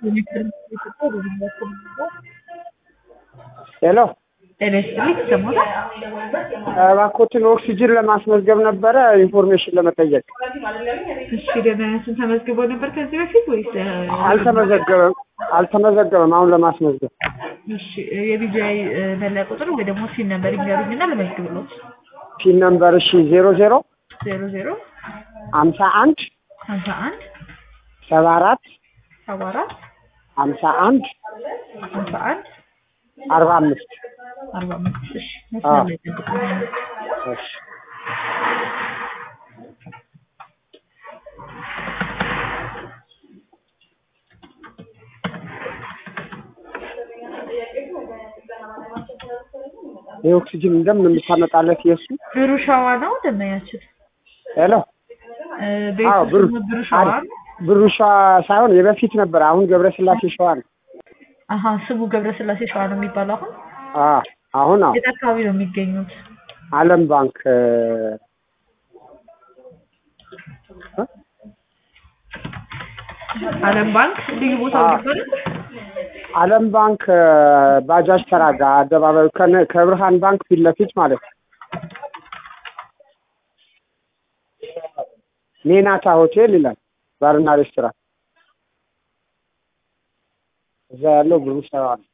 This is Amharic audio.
ሄሎ ኤሌክትሪክ ይሰማታል? እባክዎትን ኦክሲጅን ለማስመዝገብ ነበረ ኢንፎርሜሽን ለመጠየቅ። እሺ ደህናነቱን ተመዝግቦ ነበር ከዚህ በፊት ወይስ? አልተመዘገበም አሁን ለማስመዝገብ። እሺ የቢጂአይ መለያ ቁጥር ወይ ደግሞ ሲን ነምበር ይንገሩኝና ልመዝግብሎት። ፒን ነምበር እሺ 00 00 51 51 74 74 51 51 45 45 እሺ መስመር ላይ ተጠቅመን እሺ የኦክሲጅን እንደምን የምታመጣለት የሱ ብሩሻዋ ነው ደመያችሁ? ሄሎ ብሩሻዋ ብሩሻዋ ሳይሆን የበፊት ነበር። አሁን ገብረስላሴ ሸዋ ነው። አሃ ስሙ ገብረስላሴ ሸዋ ነው የሚባለው አሁን? አሁን የት አካባቢ ነው የሚገኙት? ዓለም ባንክ ዓለም ባንክ ልዩ ቦታው ነበር። ዓለም ባንክ ባጃጅ ተራጋ አደባባዩ ከብርሃን ባንክ ፊት ለፊት ማለት ነው። ሜናታ ሆቴል ይላል ባርና ሬስቶራንት እዛ ያለው ብሩሻዋ ነው።